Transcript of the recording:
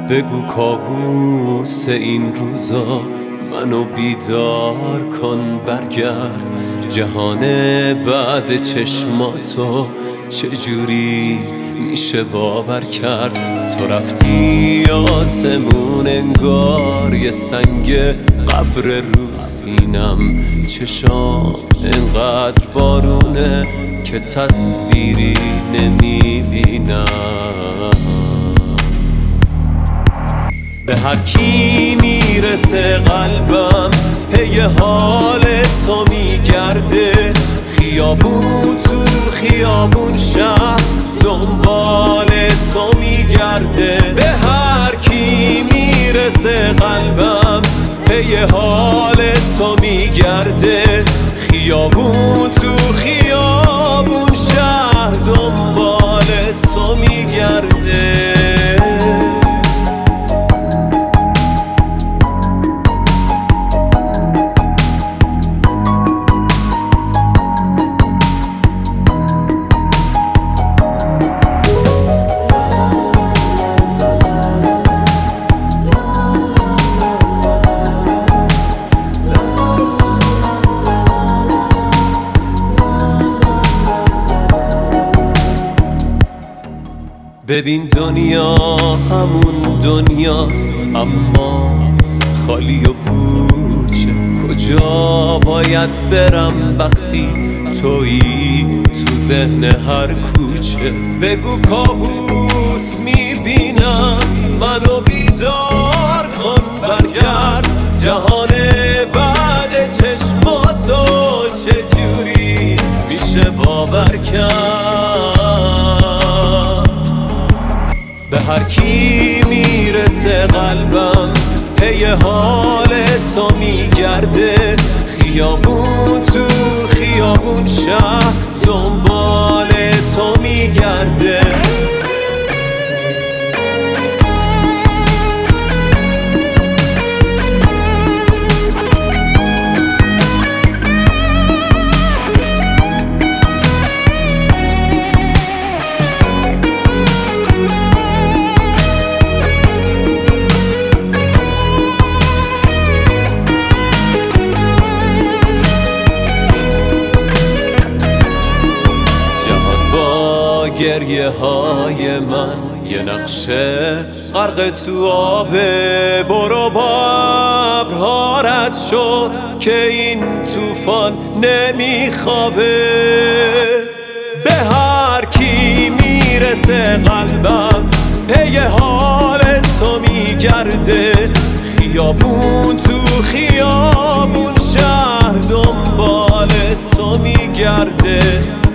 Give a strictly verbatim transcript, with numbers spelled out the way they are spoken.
بگو کابوس این روزا منو بیدار کن، برگرد جهان بعد چشماتو چجوری میشه باور کرد؟ تو رفتی آسمون انگار یه سنگ قبر رو سینم، چشام انقدر بارونه که تصویری نمیبینم. به هر کی میرسه قلبم پی حال تو میگرده، خیابون تو خیابون شهر دنبال تو میگرده. به هر کی میرسه قلبم پی حال تو میگرده، خیابون تو خیابون شهر دنبال تو میگرده. ببین دنیا همون دنیاست اما خالی و پوچه، کجا باید برم وقتی تویی تو ذهن هر کوچه؟ بگو کابوس میبینم منو بیدار کن، برگرد جهان بعد چشماتو چجوری میشه باور کرد؟ به هر کی میرسه قلبم پی حال تو میگرده، خیابون تو خیابون شهر دنبال تو میگرده. گریه های من یه نقشه غرق تو آبه، برو با ابرها رد شو که این طوفان نمیخوابه. به هر کی میرسه قلبم پی حال تو میگرده، خیابون تو خیابون شهر دنبال تو میگرده.